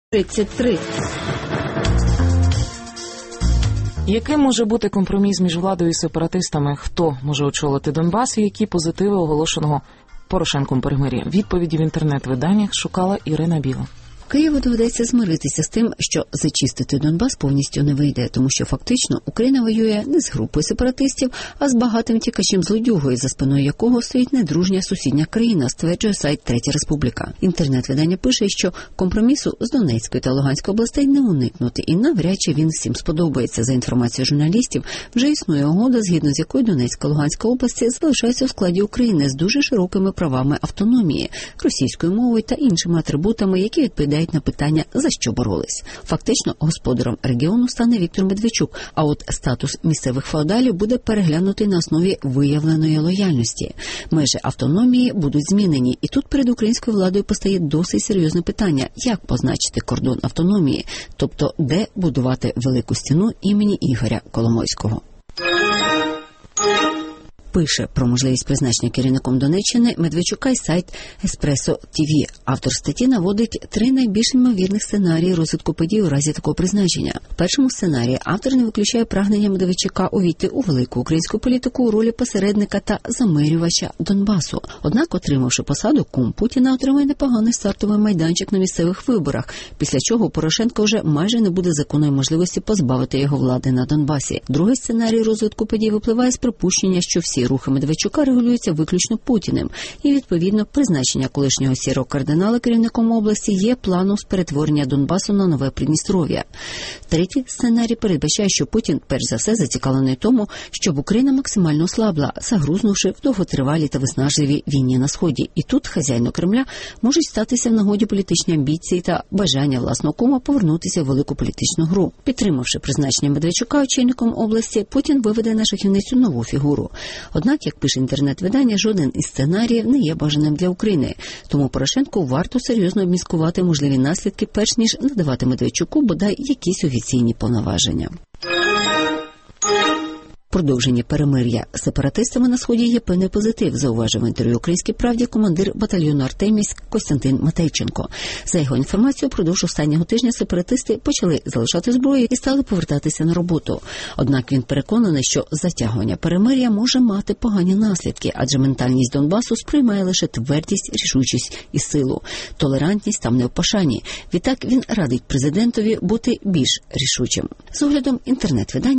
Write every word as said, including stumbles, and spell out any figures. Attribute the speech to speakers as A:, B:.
A: тридцять три.
B: Яким може бути компроміс між владою і сепаратистами? Хто може очолити Донбас і які позитиви оголошеного Порошенком перемир'я? Відповіді в інтернет-виданнях шукала Ірина Біла.
A: Києву доведеться змиритися з тим, що зачистити Донбас повністю не вийде, тому що фактично Україна воює не з групою сепаратистів, а з багатим тікачем-злодюгою, за спиною якого стоїть недружня сусідня країна, стверджує сайт Третя Республіка. Інтернет-видання пише, що компромісу з Донецької та Луганської областей не уникнути, і навряд чи він всім сподобається. За інформацією журналістів, вже існує угода, згідно з якою Донецька та Луганська області залишаються у складі України з дуже широкими правами автономії, російською мовою та іншими атрибутами, які відповідають на питання, за що боролись. Фактично, господарем регіону стане Віктор Медведчук, а от статус місцевих феодалів буде переглянутий на основі виявленої лояльності. Межі автономії будуть змінені, і тут перед українською владою постає досить серйозне питання, як позначити кордон автономії, тобто де будувати велику стіну імені Ігоря Коломойського. Пише про можливість призначення керівником Донеччини Медведчука й сайт Еспресо ті ві. Автор статті наводить три найбільш ймовірних сценарії розвитку подій у разі такого призначення. В першому сценарії автор не виключає прагнення Медведчука увійти у велику українську політику у ролі посередника та замирювача Донбасу. Однак, отримавши посаду, кум Путіна отримає непоганий стартовий майданчик на місцевих виборах, після чого Порошенко вже майже не буде законної можливості позбавити його влади на Донбасі. Другий сценарій розвитку подій випливає з припущення, що всі рухи Медведчука регулюються виключно Путіним, і, відповідно, призначення колишнього сірого кардинала керівником області є планом з перетворення Донбасу на нове Придністров'я. Третій сценарій передбачає, що Путін, перш за все, зацікавлений тому, щоб Україна максимально ослабла, загрузнувши в довготривалій та виснажливій війні на Сході. І тут хазяїну Кремля можуть статися в нагоді політичні амбіції та бажання власного кума повернутися в велику політичну гру. Підтримавши призначення Медведчука очільником області, Путін виведе на шахівницю нову фігуру. Однак, як пише інтернет-видання, жоден із сценаріїв не є бажаним для України. Тому Порошенку варто серйозно обміскувати можливі наслідки, перш ніж надавати Медведчуку бодай якісь офіційні повноваження. Продовження перемир'я з сепаратистами на Сході є певний позитив, зауважив в інтерв'ю «Українській правді» командир батальйону «Артеміс» Костянтин Матейченко. За його інформацією, впродовж останнього тижня сепаратисти почали залишати зброю і стали повертатися на роботу. Однак він переконаний, що затягування перемир'я може мати погані наслідки, адже ментальність Донбасу сприймає лише твердість, рішучість і силу. Толерантність там не в пошані. Відтак він радить президентові бути більш рішучим. З оглядом інтернет-видань